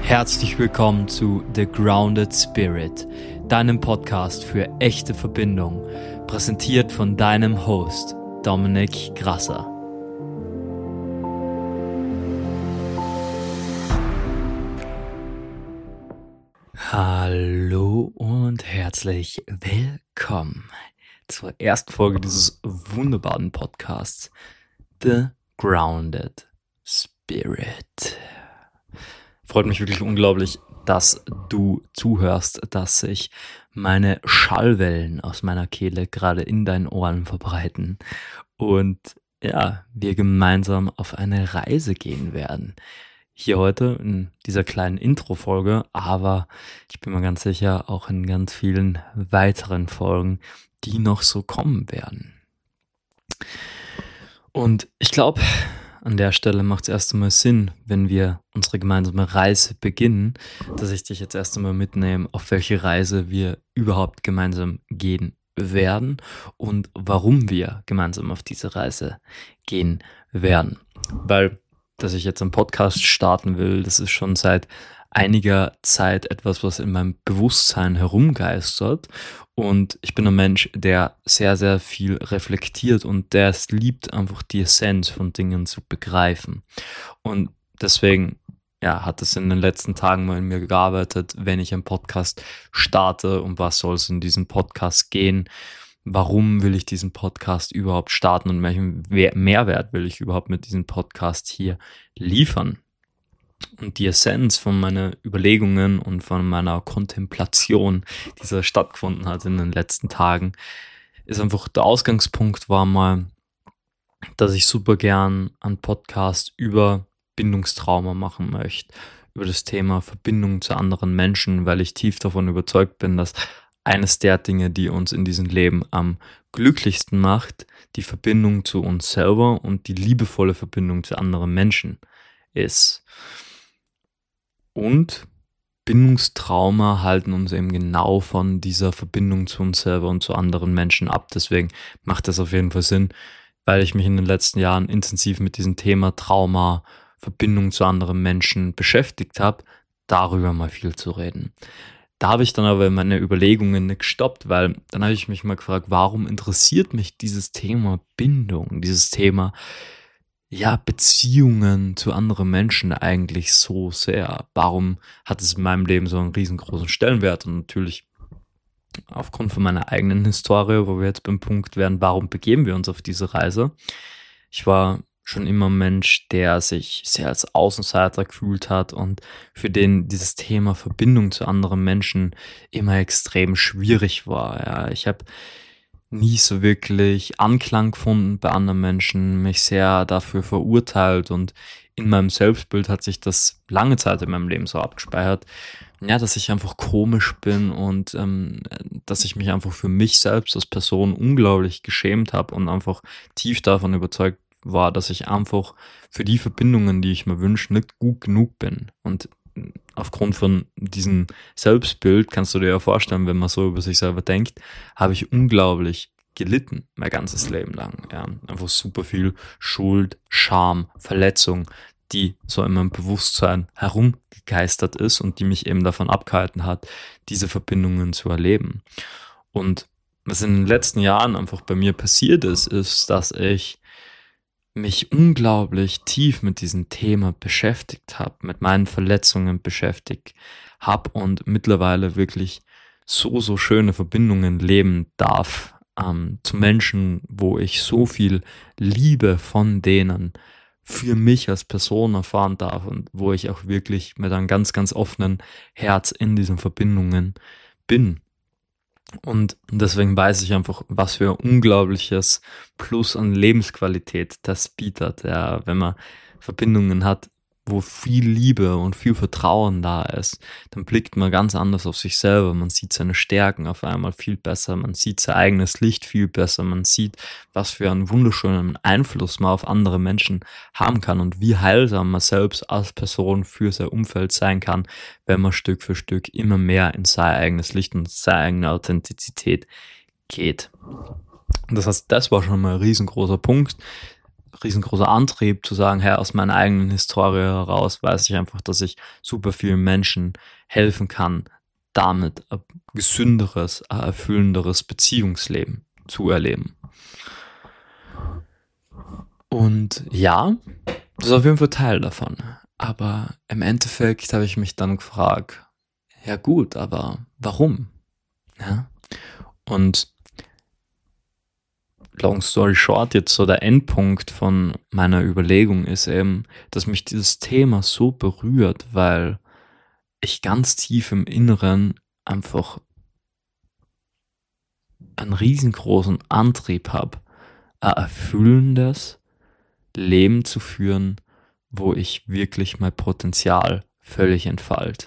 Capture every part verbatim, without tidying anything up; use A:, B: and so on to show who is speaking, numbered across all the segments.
A: Herzlich willkommen zu The Grounded Spirit, deinem Podcast für echte Verbindung, präsentiert von deinem Host Dominik Grasser. Hallo und herzlich willkommen zur ersten Folge dieses wunderbaren Podcasts The Grounded Spirit. Freut mich wirklich unglaublich, dass du zuhörst, dass sich meine Schallwellen aus meiner Kehle gerade in deinen Ohren verbreiten und ja, wir gemeinsam auf eine Reise gehen werden. Hier heute in dieser kleinen Intro-Folge, aber ich bin mir ganz sicher auch in ganz vielen weiteren Folgen, die noch so kommen werden. Und ich glaube, an der Stelle macht es erst einmal Sinn, wenn wir unsere gemeinsame Reise beginnen, dass ich dich jetzt erst einmal mitnehme, auf welche Reise wir überhaupt gemeinsam gehen werden und warum wir gemeinsam auf diese Reise gehen werden. Weil, dass ich jetzt einen Podcast starten will, das ist schon seit einiger Zeit etwas, was in meinem Bewusstsein herumgeistert. Und ich bin ein Mensch, der sehr, sehr viel reflektiert und der es liebt, einfach die Essenz von Dingen zu begreifen. Und deswegen ja, hat es in den letzten Tagen mal in mir gearbeitet, wenn ich einen Podcast starte, um was soll es in diesem Podcast gehen? Warum will ich diesen Podcast überhaupt starten und welchen Mehrwert will ich überhaupt mit diesem Podcast hier liefern? Und die Essenz von meinen Überlegungen und von meiner Kontemplation, die so stattgefunden hat in den letzten Tagen, ist einfach, der Ausgangspunkt war mal, dass ich super gern einen Podcast über Bindungstrauma machen möchte, über das Thema Verbindung zu anderen Menschen, weil ich tief davon überzeugt bin, dass eines der Dinge, die uns in diesem Leben am glücklichsten macht, die Verbindung zu uns selber und die liebevolle Verbindung zu anderen Menschen ist. Und Bindungstrauma halten uns eben genau von dieser Verbindung zu uns selber und zu anderen Menschen ab. Deswegen macht das auf jeden Fall Sinn, weil ich mich in den letzten Jahren intensiv mit diesem Thema Trauma, Verbindung zu anderen Menschen beschäftigt habe, darüber mal viel zu reden. Da habe ich dann aber meine Überlegungen nicht gestoppt, weil dann habe ich mich mal gefragt, warum interessiert mich dieses Thema Bindung, dieses Thema ja, Beziehungen zu anderen Menschen eigentlich so sehr? Warum hat es in meinem Leben so einen riesengroßen Stellenwert? Und natürlich aufgrund von meiner eigenen Historie, wo wir jetzt beim Punkt werden, warum begeben wir uns auf diese Reise? Ich war schon immer ein Mensch, der sich sehr als Außenseiter gefühlt hat und für den dieses Thema Verbindung zu anderen Menschen immer extrem schwierig war. Ja, ich habe nie so wirklich Anklang gefunden bei anderen Menschen, mich sehr dafür verurteilt und in meinem Selbstbild hat sich das lange Zeit in meinem Leben so abgespeichert, ja, dass ich einfach komisch bin und ähm, dass ich mich einfach für mich selbst als Person unglaublich geschämt habe und einfach tief davon überzeugt war, dass ich einfach für die Verbindungen, die ich mir wünsche, nicht gut genug bin. Und aufgrund von diesem Selbstbild, kannst du dir ja vorstellen, wenn man so über sich selber denkt, habe ich unglaublich gelitten, mein ganzes Leben lang. Ja, einfach super viel Schuld, Scham, Verletzung, die so in meinem Bewusstsein herumgegeistert ist und die mich eben davon abgehalten hat, diese Verbindungen zu erleben. Und was in den letzten Jahren einfach bei mir passiert ist, ist, dass ich mich unglaublich tief mit diesem Thema beschäftigt habe, mit meinen Verletzungen beschäftigt habe und mittlerweile wirklich so, so schöne Verbindungen leben darf ähm, zu Menschen, wo ich so viel Liebe von denen für mich als Person erfahren darf und wo ich auch wirklich mit einem ganz, ganz offenen Herz in diesen Verbindungen bin. Und deswegen weiß ich einfach, was für ein unglaubliches Plus an Lebensqualität das bietet, ja, wenn man Verbindungen hat, wo viel Liebe und viel Vertrauen da ist, dann blickt man ganz anders auf sich selber, man sieht seine Stärken auf einmal viel besser, man sieht sein eigenes Licht viel besser, man sieht, was für einen wunderschönen Einfluss man auf andere Menschen haben kann und wie heilsam man selbst als Person für sein Umfeld sein kann, wenn man Stück für Stück immer mehr in sein eigenes Licht und seine eigene Authentizität geht. Und das heißt, das war schon mal ein riesengroßer Punkt, riesengroßer Antrieb zu sagen, hey, aus meiner eigenen Historie heraus weiß ich einfach, dass ich super vielen Menschen helfen kann, damit ein gesünderes, ein erfüllenderes Beziehungsleben zu erleben. Und ja, das ist auf jeden Fall Teil davon. Aber im Endeffekt habe ich mich dann gefragt, ja gut, aber warum? Ja? Und long story short, jetzt so der Endpunkt von meiner Überlegung ist eben, dass mich dieses Thema so berührt, weil ich ganz tief im Inneren einfach einen riesengroßen Antrieb habe, ein erfüllendes Leben zu führen, wo ich wirklich mein Potenzial völlig entfalte.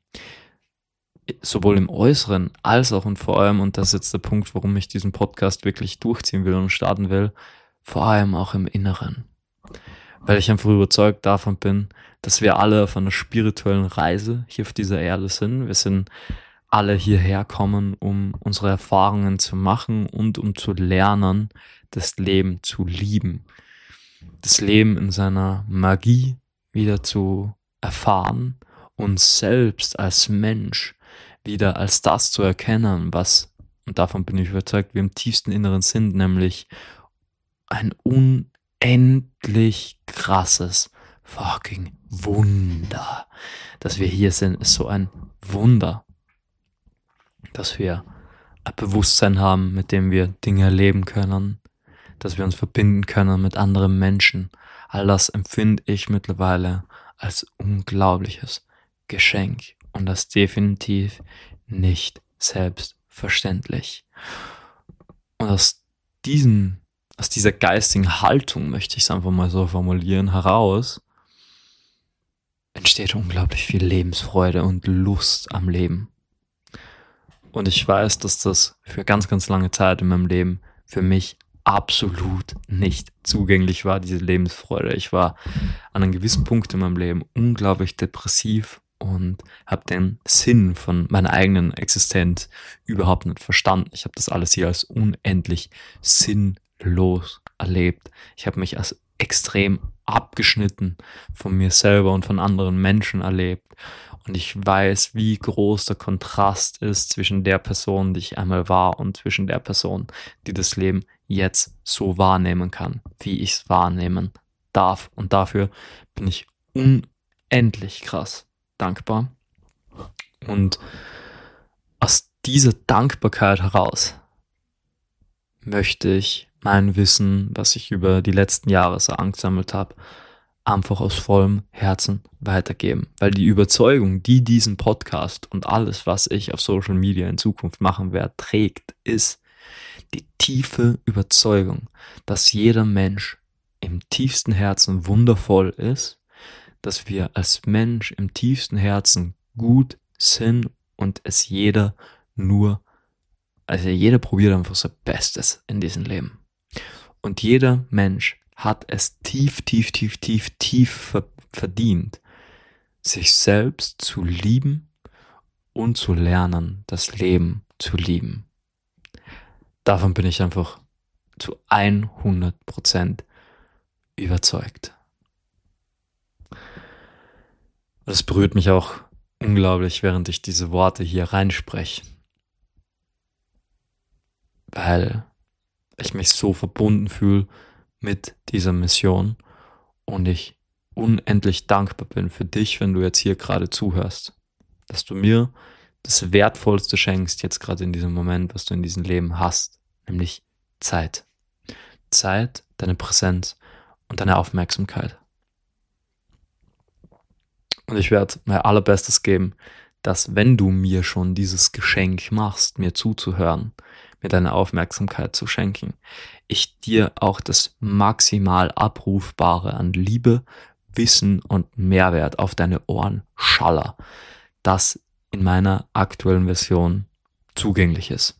A: Sowohl im Äußeren als auch und vor allem, und das ist jetzt der Punkt, warum ich diesen Podcast wirklich durchziehen will und starten will, vor allem auch im Inneren. Weil ich einfach überzeugt davon bin, dass wir alle auf einer spirituellen Reise hier auf dieser Erde sind. Wir sind alle hierher kommen, um unsere Erfahrungen zu machen und um zu lernen, das Leben zu lieben. Das Leben in seiner Magie wieder zu erfahren, uns selbst als Mensch wieder als das zu erkennen, was, und davon bin ich überzeugt, wir im tiefsten Inneren sind, nämlich ein unendlich krasses fucking Wunder. Dass wir hier sind, ist so ein Wunder. Dass wir ein Bewusstsein haben, mit dem wir Dinge erleben können, dass wir uns verbinden können mit anderen Menschen. All das empfinde ich mittlerweile als unglaubliches Geschenk und das definitiv nicht selbstverständlich. Und aus diesen, aus dieser geistigen Haltung, möchte ich es einfach mal so formulieren, heraus entsteht unglaublich viel Lebensfreude und Lust am Leben. Und ich weiß, dass das für ganz, ganz lange Zeit in meinem Leben für mich absolut nicht zugänglich war, diese Lebensfreude. Ich war an einem gewissen Punkt in meinem Leben unglaublich depressiv und habe den Sinn von meiner eigenen Existenz überhaupt nicht verstanden. Ich habe das alles hier als unendlich sinnlos erlebt. Ich habe mich als extrem abgeschnitten von mir selber und von anderen Menschen erlebt. Und ich weiß, wie groß der Kontrast ist zwischen der Person, die ich einmal war, und zwischen der Person, die das Leben jetzt so wahrnehmen kann, wie ich es wahrnehmen darf. Und dafür bin ich unendlich krass dankbar. Und aus dieser Dankbarkeit heraus möchte ich mein Wissen, was ich über die letzten Jahre so angesammelt habe, einfach aus vollem Herzen weitergeben. Weil die Überzeugung, die diesen Podcast und alles, was ich auf Social Media in Zukunft machen werde, trägt, ist die tiefe Überzeugung, dass jeder Mensch im tiefsten Herzen wundervoll ist, dass wir als Mensch im tiefsten Herzen gut sind und es jeder nur, also jeder probiert einfach sein Bestes in diesem Leben. Und jeder Mensch hat es tief, tief, tief, tief, tief verdient, sich selbst zu lieben und zu lernen, das Leben zu lieben. Davon bin ich einfach zu hundert Prozent überzeugt. Das berührt mich auch unglaublich, während ich diese Worte hier reinspreche. Weil ich mich so verbunden fühle mit dieser Mission und ich unendlich dankbar bin für dich, wenn du jetzt hier gerade zuhörst, dass du mir das Wertvollste schenkst jetzt gerade in diesem Moment, was du in diesem Leben hast, nämlich Zeit. Zeit, deine Präsenz und deine Aufmerksamkeit. Und ich werde mein Allerbestes geben, dass wenn du mir schon dieses Geschenk machst, mir zuzuhören, mir deine Aufmerksamkeit zu schenken, ich dir auch das maximal Abrufbare an Liebe, Wissen und Mehrwert auf deine Ohren schaller, das in meiner aktuellen Version zugänglich ist.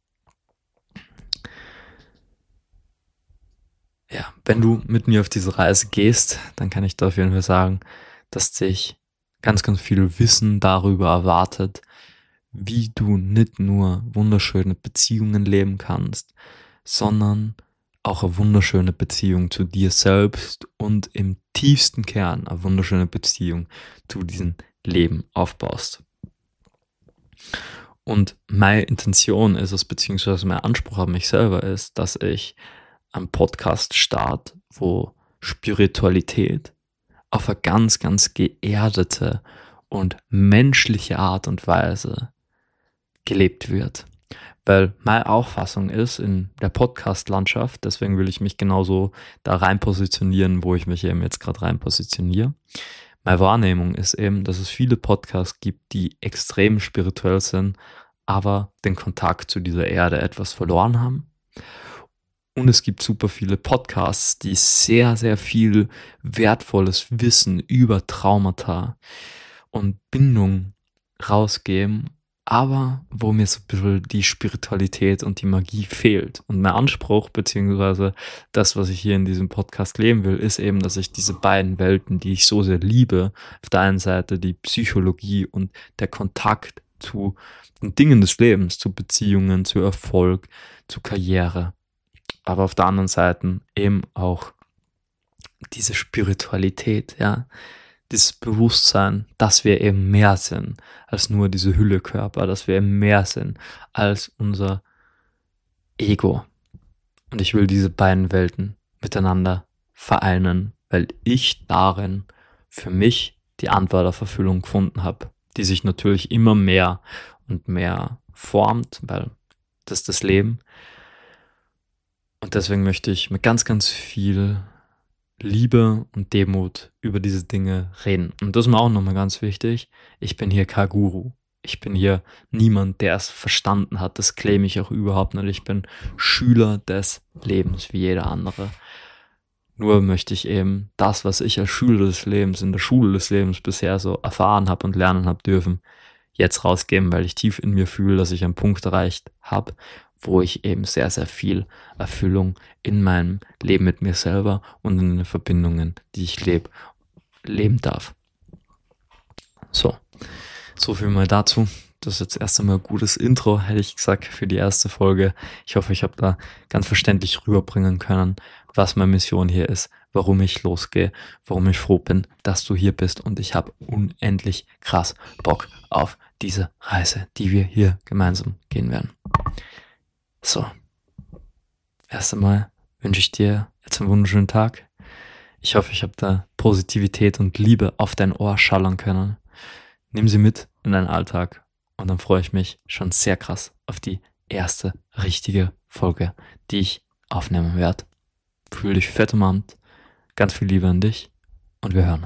A: Ja, wenn du mit mir auf diese Reise gehst, dann kann ich dir auf jeden Fall sagen, dass dich ganz, ganz viel Wissen darüber erwartet, wie du nicht nur wunderschöne Beziehungen leben kannst, sondern auch eine wunderschöne Beziehung zu dir selbst und im tiefsten Kern eine wunderschöne Beziehung zu diesem Leben aufbaust. Und meine Intention ist es, beziehungsweise mein Anspruch an mich selber ist, dass ich einen Podcast starte, wo Spiritualität auf eine ganz, ganz geerdete und menschliche Art und Weise gelebt wird. Weil meine Auffassung ist in der Podcast-Landschaft, deswegen will ich mich genauso da rein positionieren, wo ich mich eben jetzt gerade rein positioniere. Meine Wahrnehmung ist eben, dass es viele Podcasts gibt, die extrem spirituell sind, aber den Kontakt zu dieser Erde etwas verloren haben. Und es gibt super viele Podcasts, die sehr, sehr viel wertvolles Wissen über Traumata und Bindung rausgeben, aber wo mir so ein bisschen die Spiritualität und die Magie fehlt. Und mein Anspruch, beziehungsweise das, was ich hier in diesem Podcast leben will, ist eben, dass ich diese beiden Welten, die ich so sehr liebe, auf der einen Seite die Psychologie und der Kontakt zu den Dingen des Lebens, zu Beziehungen, zu Erfolg, zu Karriere, aber auf der anderen Seite eben auch diese Spiritualität, ja, dieses Bewusstsein, dass wir eben mehr sind als nur diese Hüllekörper, dass wir eben mehr sind als unser Ego. Und ich will diese beiden Welten miteinander vereinen, weil ich darin für mich die Antwort auf Erfüllung gefunden habe, die sich natürlich immer mehr und mehr formt, weil das ist das Leben. Und deswegen möchte ich mit ganz, ganz viel Liebe und Demut über diese Dinge reden. Und das ist mir auch nochmal ganz wichtig. Ich bin hier kein Guru. Ich bin hier niemand, der es verstanden hat. Das claime ich auch überhaupt nicht. Ich bin Schüler des Lebens, wie jeder andere. Nur möchte ich eben das, was ich als Schüler des Lebens, in der Schule des Lebens bisher so erfahren habe und lernen habe dürfen, jetzt rausgeben, weil ich tief in mir fühle, dass ich einen Punkt erreicht habe, wo ich eben sehr, sehr viel Erfüllung in meinem Leben mit mir selber und in den Verbindungen, die ich lebe, leben darf. So, so viel mal dazu. Das ist jetzt erst einmal ein gutes Intro, hätte ich gesagt, für die erste Folge. Ich hoffe, ich habe da ganz verständlich rüberbringen können, was meine Mission hier ist, warum ich losgehe, warum ich froh bin, dass du hier bist, und ich habe unendlich krass Bock auf diese Reise, die wir hier gemeinsam gehen werden. So, erst einmal wünsche ich dir jetzt einen wunderschönen Tag. Ich hoffe, ich habe da Positivität und Liebe auf dein Ohr schallern können. Nimm sie mit in deinen Alltag, und dann freue ich mich schon sehr krass auf die erste richtige Folge, die ich aufnehmen werde. Fühl dich fett umarmt, ganz viel Liebe an dich, und wir hören uns.